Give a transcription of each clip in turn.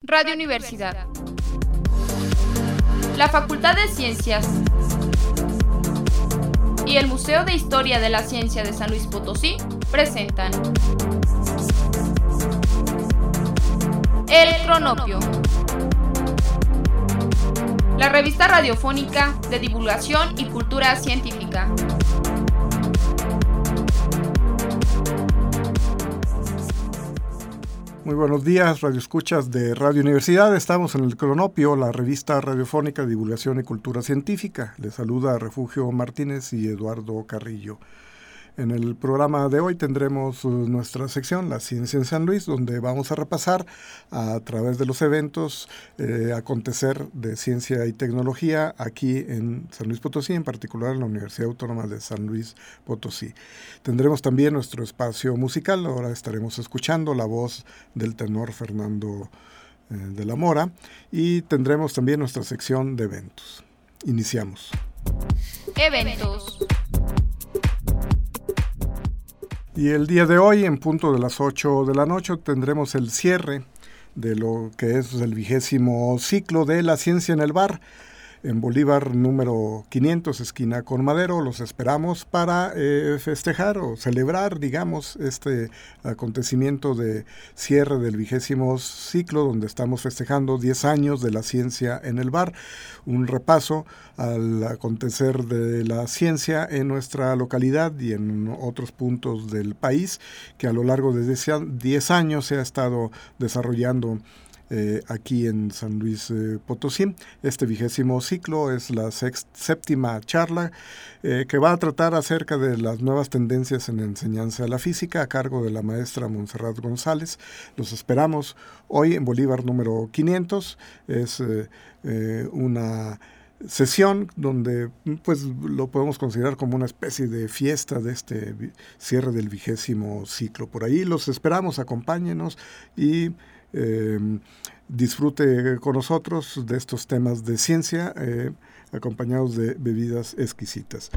Radio Universidad. La Facultad de Ciencias y el Museo de Historia de la Ciencia de San Luis Potosí presentan El Cronopio, la revista radiofónica de divulgación y cultura científica. Muy buenos días, radioescuchas de Radio Universidad. Estamos en El Cronopio, la revista radiofónica de divulgación y cultura científica. Les saluda Refugio Martínez y Eduardo Carrillo. En el programa de hoy tendremos nuestra sección, La Ciencia en San Luis, donde vamos a repasar a través de los eventos acontecer de ciencia y tecnología aquí en San Luis Potosí, en particular en la Universidad Autónoma de San Luis Potosí. Tendremos también nuestro espacio musical. Ahora estaremos escuchando la voz del tenor Fernando de la Mora y tendremos también nuestra sección de eventos. Iniciamos. Eventos. Y el día de hoy, en punto de las 8 de la noche, tendremos el cierre de lo que es el 20º ciclo de La Ciencia en el Bar, en Bolívar número 500, esquina con Madero. Los esperamos para festejar o celebrar, digamos, este acontecimiento de cierre del 20º ciclo, donde estamos festejando 10 años de la ciencia en el bar. Un repaso al acontecer de la ciencia en nuestra localidad y en otros puntos del país, que a lo largo de 10 años se ha estado desarrollando aquí en San Luis Potosí. Este 20º ciclo es la séptima charla que va a tratar acerca de las nuevas tendencias en enseñanza de la física a cargo de la maestra Montserrat González. Los esperamos hoy en Bolívar número 500. Es una sesión donde pues lo podemos considerar como una especie de fiesta de este cierre del 20º ciclo. Por ahí los esperamos, acompáñenos y disfrute con nosotros de estos temas de ciencia, acompañados de bebidas exquisitas.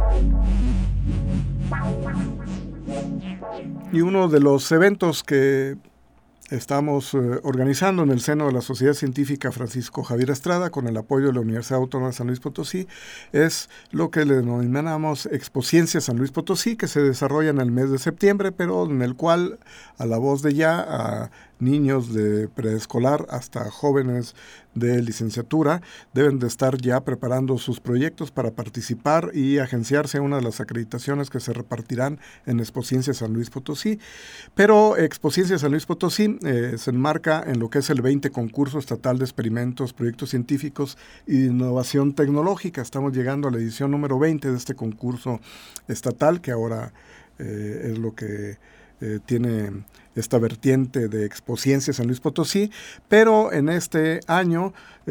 Y uno de los eventos que estamos organizando en el seno de la Sociedad Científica Francisco Javier Estrada, con el apoyo de la Universidad Autónoma de San Luis Potosí, es lo que le denominamos Expociencia San Luis Potosí, que se desarrolla en el mes de septiembre, pero en el cual, a la voz de ya, a niños de preescolar hasta jóvenes de licenciatura deben de estar ya preparando sus proyectos para participar y agenciarse a una de las acreditaciones que se repartirán en Expociencia San Luis Potosí. Pero Expociencia San Luis Potosí se enmarca en lo que es el 20 concurso estatal de experimentos, proyectos científicos y de innovación tecnológica. Estamos llegando a la edición número 20 de este concurso estatal, que ahora es lo que tiene esta vertiente de Expociencia San Luis Potosí, pero en este año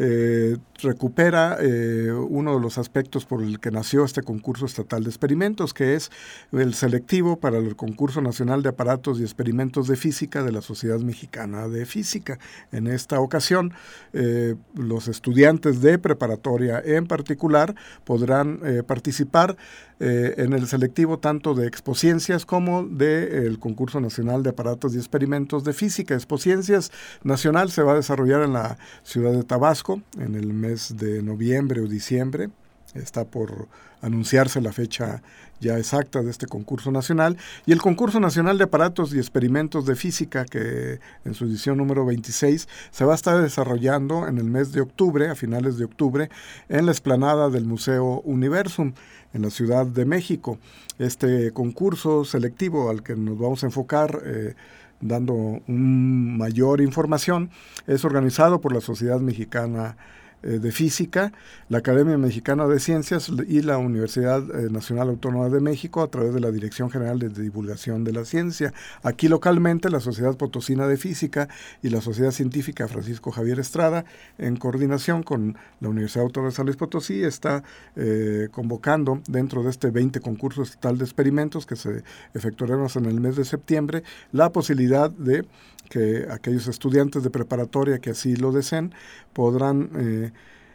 recupera uno de los aspectos por el que nació este concurso estatal de experimentos, que es el selectivo para el concurso nacional de aparatos y experimentos de física de la Sociedad Mexicana de Física. En esta ocasión, los estudiantes de preparatoria en particular podrán participar en el selectivo tanto de Expociencias como del concurso nacional de aparatos y experimentos de física. Expociencias Nacional se va a desarrollar en la ciudad de Tabasco en el mes de noviembre o diciembre. Está por anunciarse la fecha ya exacta de este concurso nacional. Y el concurso nacional de aparatos y experimentos de física, que en su edición número 26 se va a estar desarrollando en el mes de octubre, a finales de octubre, en la explanada del Museo Universum, en la Ciudad de México. Este concurso selectivo al que nos vamos a enfocar dando mayor información es organizado por la Sociedad Mexicana de Física, la Academia Mexicana de Ciencias y la Universidad Nacional Autónoma de México a través de la Dirección General de Divulgación de la Ciencia. Aquí localmente la Sociedad Potosina de Física y la Sociedad Científica Francisco Javier Estrada, en coordinación con la Universidad Autónoma de San Luis Potosí, está convocando dentro de este 20 concurso estatal de experimentos que se efectuaremos en el mes de septiembre, la posibilidad de que aquellos estudiantes de preparatoria que así lo deseen podrán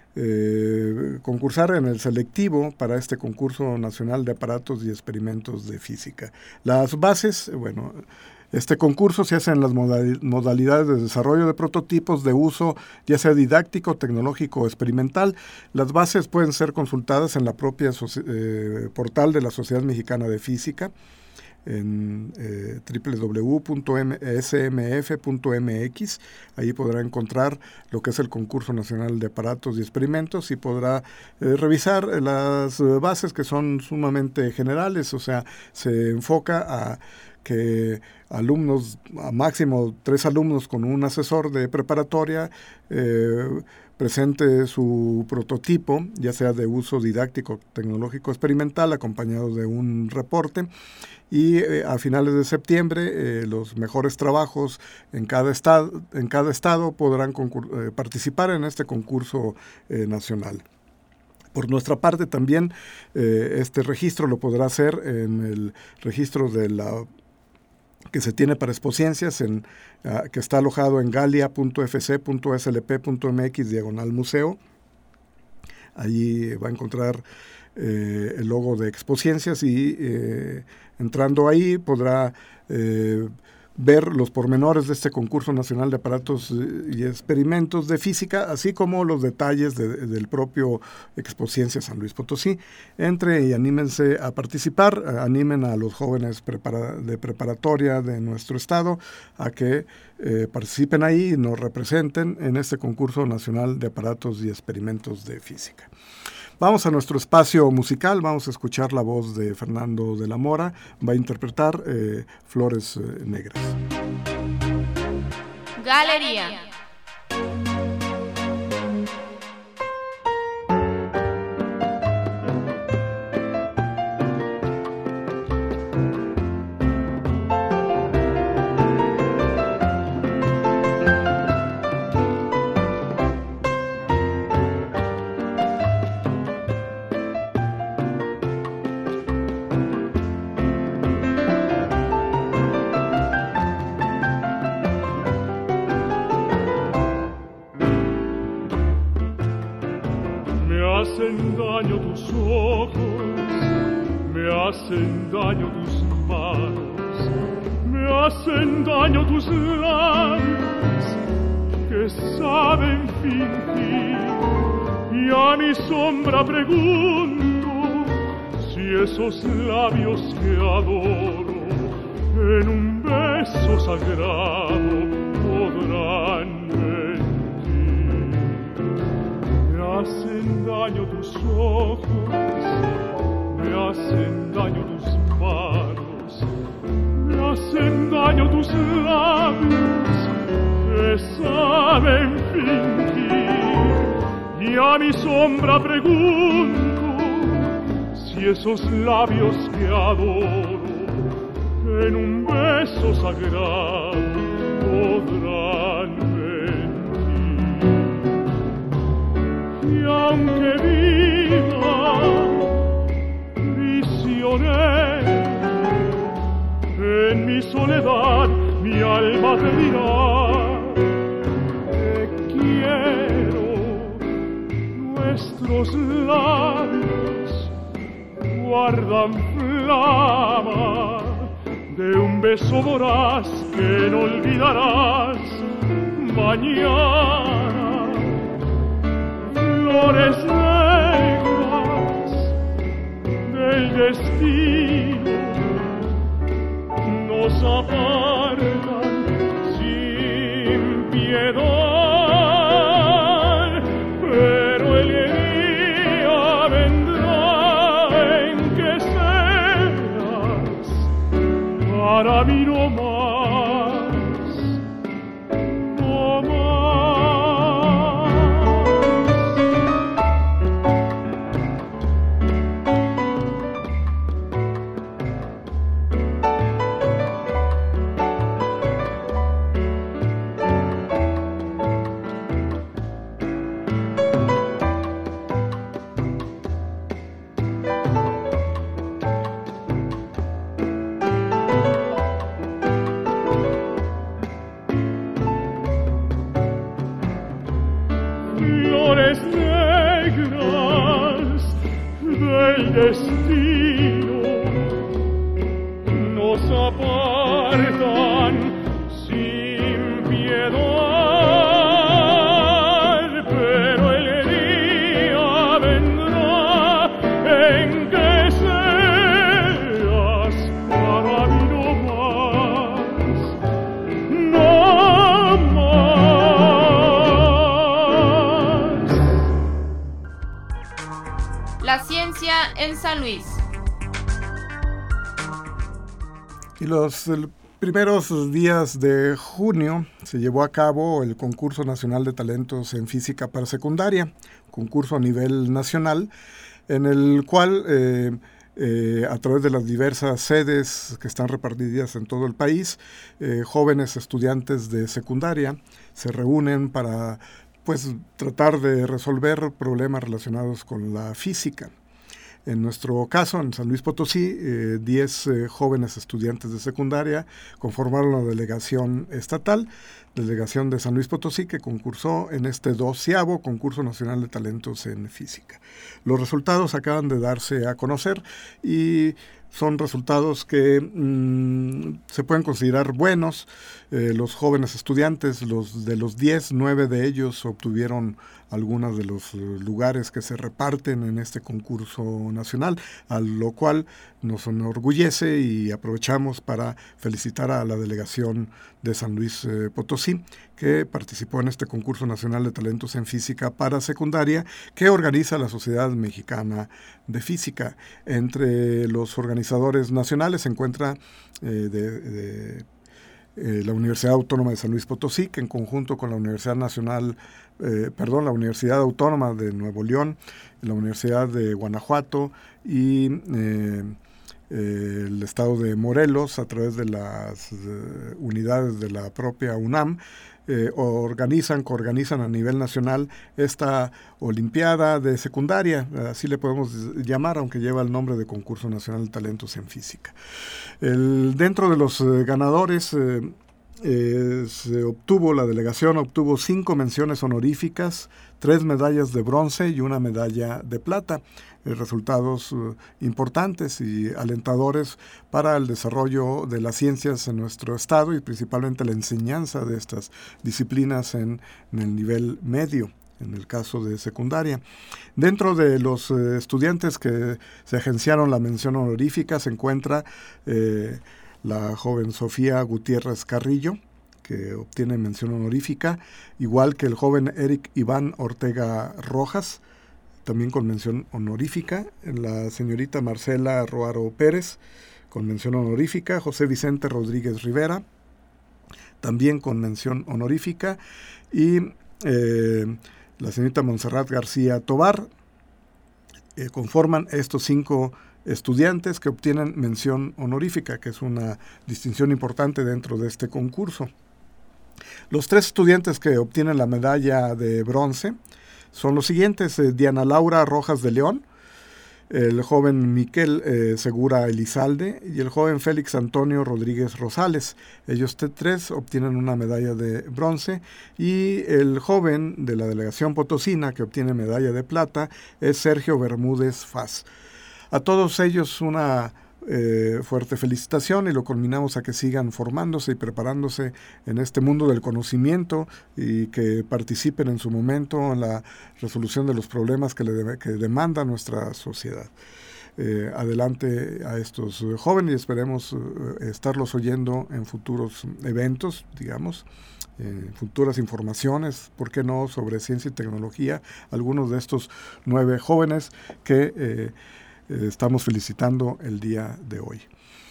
concursar en el selectivo para este concurso nacional de aparatos y experimentos de física. Las bases, Este concurso se hace en las modalidades de desarrollo de prototipos de uso, ya sea didáctico, tecnológico o experimental. Las bases pueden ser consultadas en la propia portal de la Sociedad Mexicana de Física, en www.smf.mx. Ahí podrá encontrar lo que es el Concurso Nacional de Aparatos y Experimentos y podrá revisar las bases, que son sumamente generales, o sea, se enfoca a que alumnos, a máximo 3 alumnos con un asesor de preparatoria, presente su prototipo, ya sea de uso didáctico, tecnológico, experimental, acompañado de un reporte. Y a finales de septiembre los mejores trabajos en cada estado podrán participar en este concurso nacional. Por nuestra parte también este registro lo podrá hacer en el registro que se tiene para Expociencias, que está alojado en galia.fc.slp.mx/museo. Allí va a encontrar el logo de Expociencias y entrando ahí podrá ver los pormenores de este concurso nacional de aparatos y experimentos de física, así como los detalles del propio Expociencias San Luis Potosí. Entre y anímense a participar, animen a los jóvenes de preparatoria de nuestro estado a que participen ahí y nos representen en este concurso nacional de aparatos y experimentos de física. Vamos a nuestro espacio musical, vamos a escuchar la voz de Fernando de la Mora, va a interpretar Flores Negras. Galería. hacen daño tus ojos, me hacen daño tus manos, me hacen daño tus labios que saben fingir. Y a mi sombra pregunto si esos labios que adoro en un beso sagrado podrán mentir. Me hacen daño tus ojos, me hacen daño tus manos, me hacen daño tus labios que saben fingir. Y a mi sombra pregunto si esos labios que adoro en un beso sagrado podrán mentir. Y aunque viva prisionero en mi soledad, mi alma te dirá te quiero. Nuestros labios guardan flama de un beso voraz que no olvidarás mañana. Flores negras del destino nos apartan sin piedad, pero el día vendrá en que serás para mí no más, no más. Flores negras del destino nos apartan en San Luis. Y los primeros días de junio se llevó a cabo el Concurso Nacional de Talentos en Física para Secundaria, concurso a nivel nacional, en el cual a través de las diversas sedes que están repartidas en todo el país, jóvenes estudiantes de secundaria se reúnen para tratar de resolver problemas relacionados con la física. En nuestro caso, en San Luis Potosí, 10 jóvenes estudiantes de secundaria conformaron la delegación estatal, delegación de San Luis Potosí, que concursó en este 12º Concurso Nacional de Talentos en Física. Los resultados acaban de darse a conocer y son resultados que se pueden considerar buenos. Los jóvenes estudiantes, de los 10, 9 de ellos obtuvieron algunos de los lugares que se reparten en este concurso nacional, a lo cual nos enorgullece y aprovechamos para felicitar a la delegación de San Luis Potosí, que participó en este concurso nacional de talentos en física para secundaria que organiza la Sociedad Mexicana de Física. Entre los organizadores nacionales se encuentra la Universidad Autónoma de San Luis Potosí, que en conjunto con la Universidad la Universidad Autónoma de Nuevo León, la Universidad de Guanajuato y el estado de Morelos, a través de las unidades de la propia UNAM, coorganizan a nivel nacional esta Olimpiada de Secundaria, así le podemos llamar, aunque lleva el nombre de Concurso Nacional de Talentos en Física. Dentro de los ganadores, la delegación obtuvo 5 menciones honoríficas, 3 medallas de bronce y 1 medalla de plata. Resultados importantes y alentadores para el desarrollo de las ciencias en nuestro estado y principalmente la enseñanza de estas disciplinas en el nivel medio, en el caso de secundaria. Dentro de los estudiantes que se agenciaron la mención honorífica se encuentra la joven Sofía Gutiérrez Carrillo, que obtiene mención honorífica, igual que el joven Eric Iván Ortega Rojas, también con mención honorífica, la señorita Marcela Roaro Pérez, con mención honorífica, José Vicente Rodríguez Rivera, también con mención honorífica, y la señorita Montserrat García Tobar. Conforman estos 5 estudiantes que obtienen mención honorífica, que es una distinción importante dentro de este concurso. Los 3 estudiantes que obtienen la medalla de bronce son los siguientes: Diana Laura Rojas de León, el joven Miquel Segura Elizalde y el joven Félix Antonio Rodríguez Rosales. Ellos 3 obtienen una medalla de bronce, y el joven de la delegación potosina que obtiene medalla de plata es Sergio Bermúdez Faz. A todos ellos una fuerte felicitación, y lo culminamos a que sigan formándose y preparándose en este mundo del conocimiento y que participen en su momento en la resolución de los problemas que demanda nuestra sociedad. Adelante a estos jóvenes, y esperemos estarlos oyendo en futuros eventos, futuras informaciones, ¿por qué no?, sobre ciencia y tecnología, algunos de estos 9 jóvenes que estamos felicitando el día de hoy.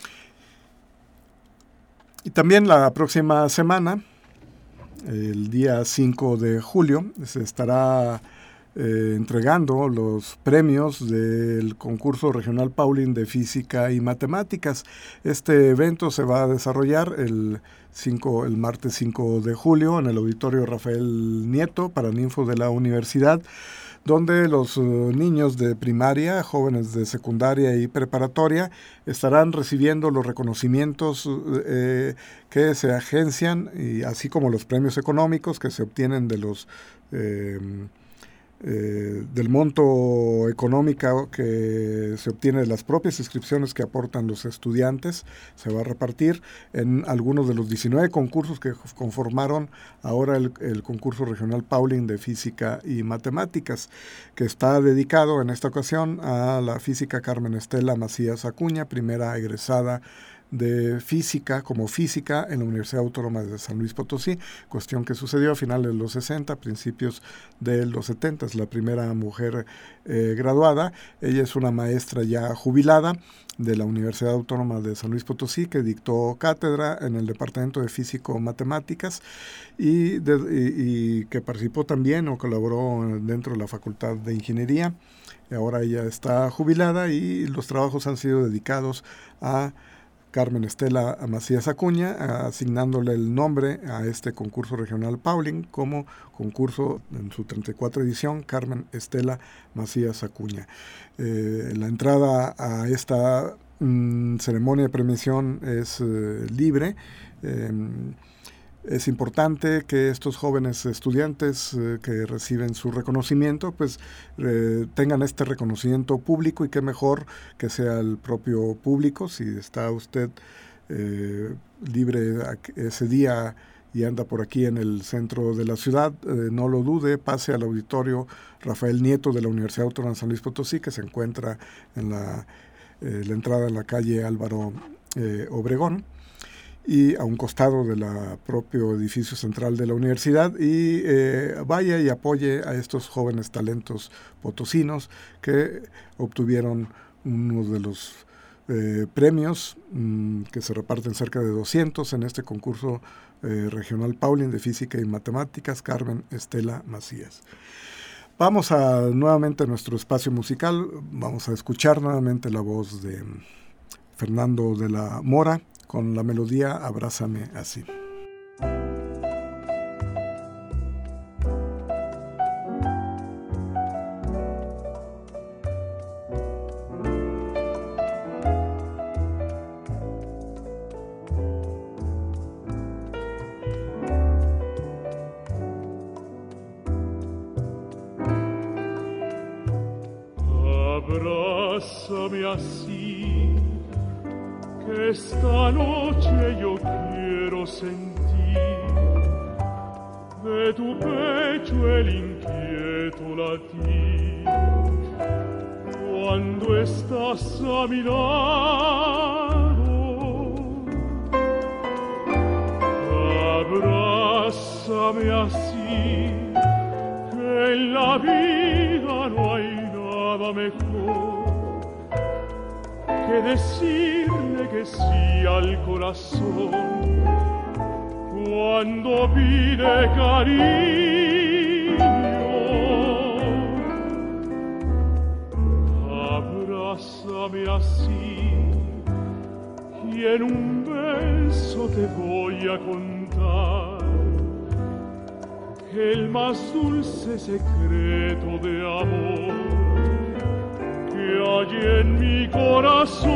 Y también la próxima semana, el día 5 de julio, se estará entregando los premios del concurso regional Pauling de Física y Matemáticas. Este evento se va a desarrollar el martes 5 de julio en el auditorio Rafael Nieto, Paraninfo de la universidad, donde los niños de primaria, jóvenes de secundaria y preparatoria estarán recibiendo los reconocimientos que se agencian, y así como los premios económicos que se obtienen de los del monto económico que se obtiene de las propias inscripciones que aportan los estudiantes. Se va a repartir en algunos de los 19 concursos que conformaron ahora el concurso regional Pauling de Física y Matemáticas, que está dedicado en esta ocasión a la física Carmen Estela Macías Acuña, primera egresada de física como física en la Universidad Autónoma de San Luis Potosí, cuestión que sucedió a finales de los 60, principios de los 70. Es la primera mujer graduada. Ella es una maestra ya jubilada de la Universidad Autónoma de San Luis Potosí, que dictó cátedra en el Departamento de Físico-Matemáticas y que participó también o colaboró dentro de la Facultad de Ingeniería. Ahora ella está jubilada y los trabajos han sido dedicados a Carmen Estela Macías Acuña, asignándole el nombre a este concurso regional Pauling como concurso en su 34 edición, Carmen Estela Macías Acuña. La entrada a esta ceremonia de premiación es libre. Es importante que estos jóvenes estudiantes que reciben su reconocimiento, pues tengan este reconocimiento público, y qué mejor que sea el propio público. Si está usted libre ese día y anda por aquí en el centro de la ciudad, no lo dude, pase al auditorio Rafael Nieto de la Universidad Autónoma de San Luis Potosí, que se encuentra en la entrada en la calle Álvaro Obregón, y a un costado del propio edificio central de la universidad, y vaya y apoye a estos jóvenes talentos potosinos que obtuvieron uno de los premios que se reparten cerca de 200 en este concurso regional Pauling de Física y Matemáticas, Carmen Estela Macías. Vamos nuevamente a nuestro espacio musical. Vamos a escuchar nuevamente la voz de Fernando de la Mora con la melodía Abrázame así. Abrázame así, que esta noche yo quiero sentir de tu pecho el inquieto latir. Cuando estás a mi lado, abrázame así, que en la vida no hay nada mejor que decirle que sí al corazón cuando pide cariño. Abrázame así y en un beso te voy a contar el más dulce secreto de amor que hay en mi corazón.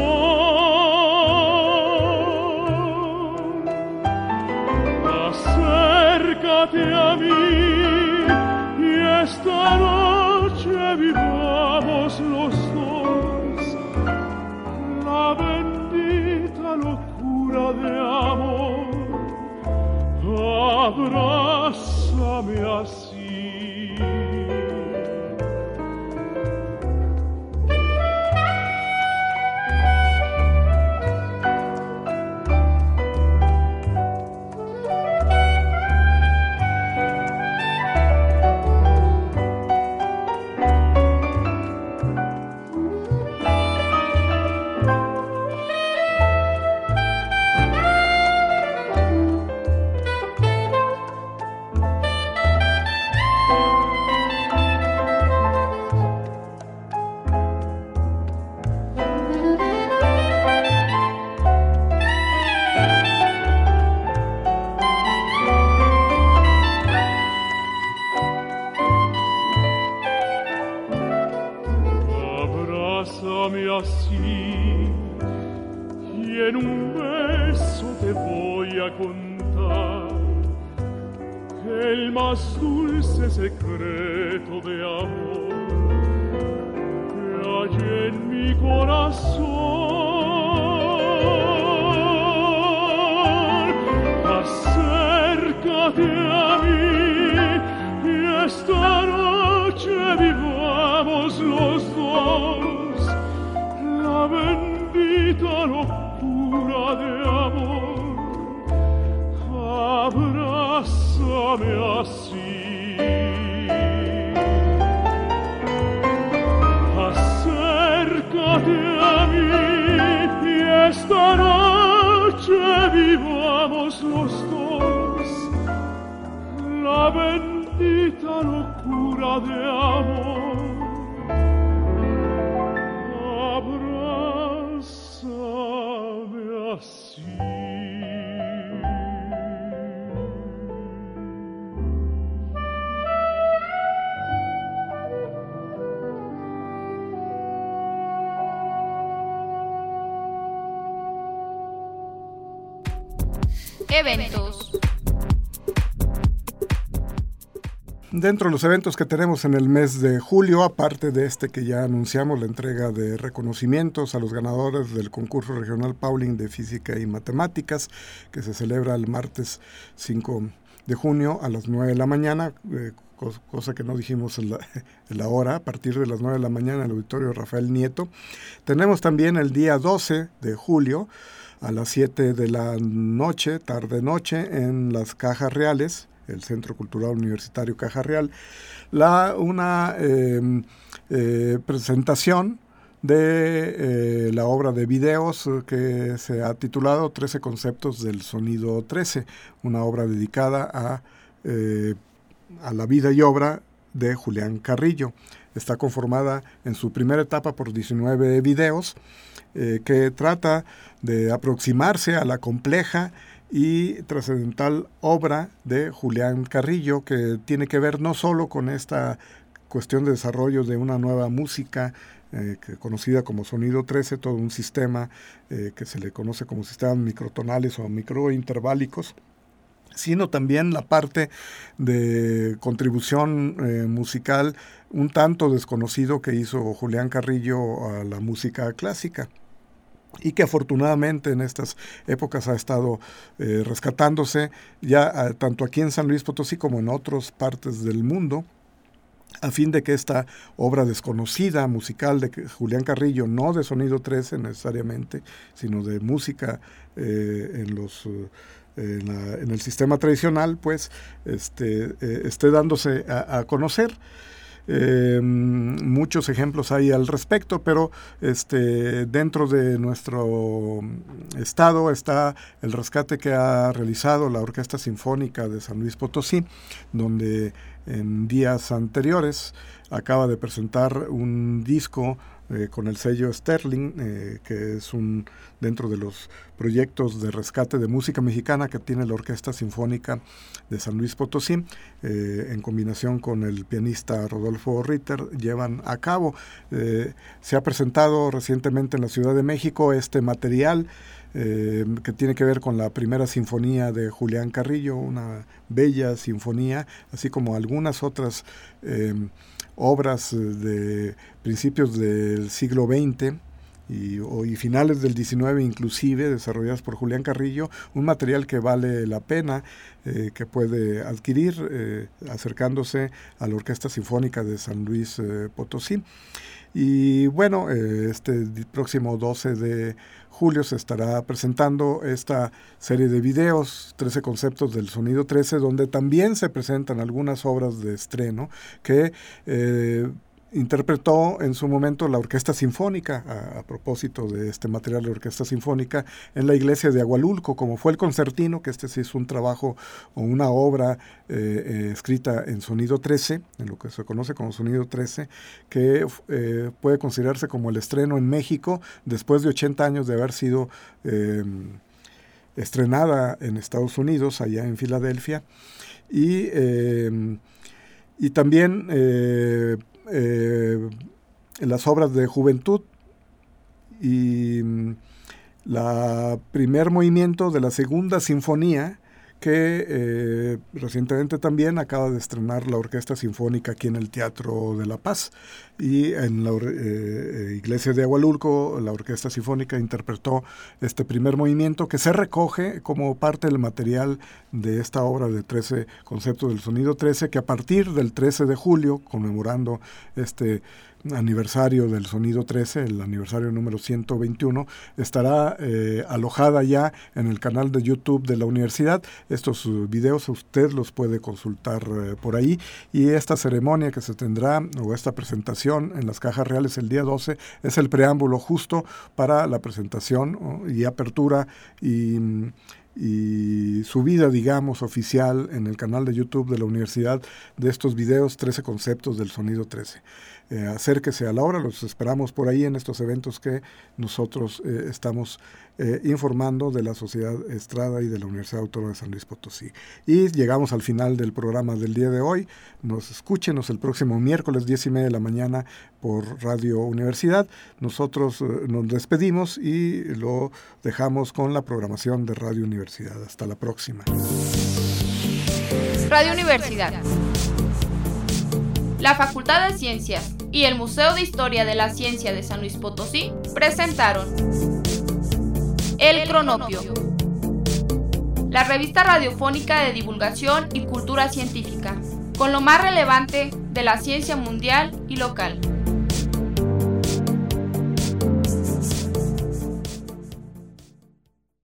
Acércate a mí y esta noche vivamos los dos la bendita locura de amor. Abrázame así. Secreto de amor que hay en mi corazón. Acércate a mí y esta noche vivamos los dos la bendita locura de amor, abrázame así. Acércate a mí y esta noche vivamos los dos la bendita locura de amor. Abrázame así. Eventos. Dentro de los eventos que tenemos en el mes de julio, aparte de este que ya anunciamos, la entrega de reconocimientos a los ganadores del concurso regional Pauling de Física y Matemáticas, que se celebra el martes 5 de junio a las 9 de la mañana, cosa que no dijimos en la hora, a partir de las 9 de la mañana en el auditorio Rafael Nieto. Tenemos también el día 12 de julio, a las 7 de la noche, tarde-noche, en las Cajas Reales, el Centro Cultural Universitario Caja Real, una presentación de la obra de videos que se ha titulado 13 conceptos del sonido 13, una obra dedicada a la vida y obra de Julián Carrillo. Está conformada en su primera etapa por 19 videos que trata de aproximarse a la compleja y trascendental obra de Julián Carrillo, que tiene que ver no solo con esta cuestión de desarrollo de una nueva música conocida como sonido 13, todo un sistema que se le conoce como sistemas microtonales o microinterválicos, sino también la parte de contribución musical un tanto desconocido que hizo Julián Carrillo a la música clásica, y que afortunadamente en estas épocas ha estado rescatándose ya tanto aquí en San Luis Potosí como en otras partes del mundo, a fin de que esta obra desconocida musical de Julián Carrillo, no de sonido 13 necesariamente, sino de música en el sistema tradicional, pues esté dándose a conocer. Muchos ejemplos hay al respecto, pero dentro de nuestro estado está el rescate que ha realizado la Orquesta Sinfónica de San Luis Potosí, donde en días anteriores acaba de presentar un disco con el sello Sterling, que es dentro de los proyectos de rescate de música mexicana que tiene la Orquesta Sinfónica de San Luis Potosí, en combinación con el pianista Rodolfo Ritter, llevan a cabo. Se ha presentado recientemente en la Ciudad de México este material que tiene que ver con la primera sinfonía de Julián Carrillo, una bella sinfonía, así como algunas otras obras de principios del siglo XX y finales del XIX inclusive, desarrolladas por Julián Carrillo, un material que vale la pena, que puede adquirir acercándose a la Orquesta Sinfónica de San Luis Potosí. Y bueno, este próximo 12 de julio se estará presentando esta serie de videos, 13 conceptos del sonido 13, donde también se presentan algunas obras de estreno que interpretó en su momento la Orquesta Sinfónica, a propósito de este material de Orquesta Sinfónica, en la iglesia de Agualulco, como fue el concertino, que sí es un trabajo o una obra escrita en sonido 13, en lo que se conoce como sonido 13, que puede considerarse como el estreno en México, después de 80 años de haber sido estrenada en Estados Unidos, allá en Filadelfia, y también las obras de juventud y la primer movimiento de la segunda sinfonía que recientemente también acaba de estrenar la Orquesta Sinfónica aquí en el Teatro de La Paz, y en la iglesia de Agualulco la Orquesta Sinfónica interpretó este primer movimiento, que se recoge como parte del material de esta obra de 13 conceptos del sonido 13, que a partir del 13 de julio, conmemorando este aniversario del Sonido 13, el aniversario número 121, estará alojada ya en el canal de YouTube de la universidad. Estos videos usted los puede consultar por ahí, y esta ceremonia que se tendrá, o esta presentación en las Cajas Reales el día 12, es el preámbulo justo para la presentación y apertura y subida, digamos, oficial en el canal de YouTube de la universidad de estos videos 13 conceptos del Sonido 13. Acérquese a la hora, los esperamos por ahí en estos eventos que nosotros estamos informando de la Sociedad Estrada y de la Universidad Autónoma de San Luis Potosí. Y llegamos al final del programa del día de hoy. Escúchenos el próximo miércoles 10:30 de la mañana por Radio Universidad. Nosotros nos despedimos y lo dejamos con la programación de Radio Universidad. Hasta la próxima. Radio Universidad, la Facultad de Ciencias y el Museo de Historia de la Ciencia de San Luis Potosí presentaron El Cronopio, la revista radiofónica de divulgación y cultura científica, con lo más relevante de la ciencia mundial y local.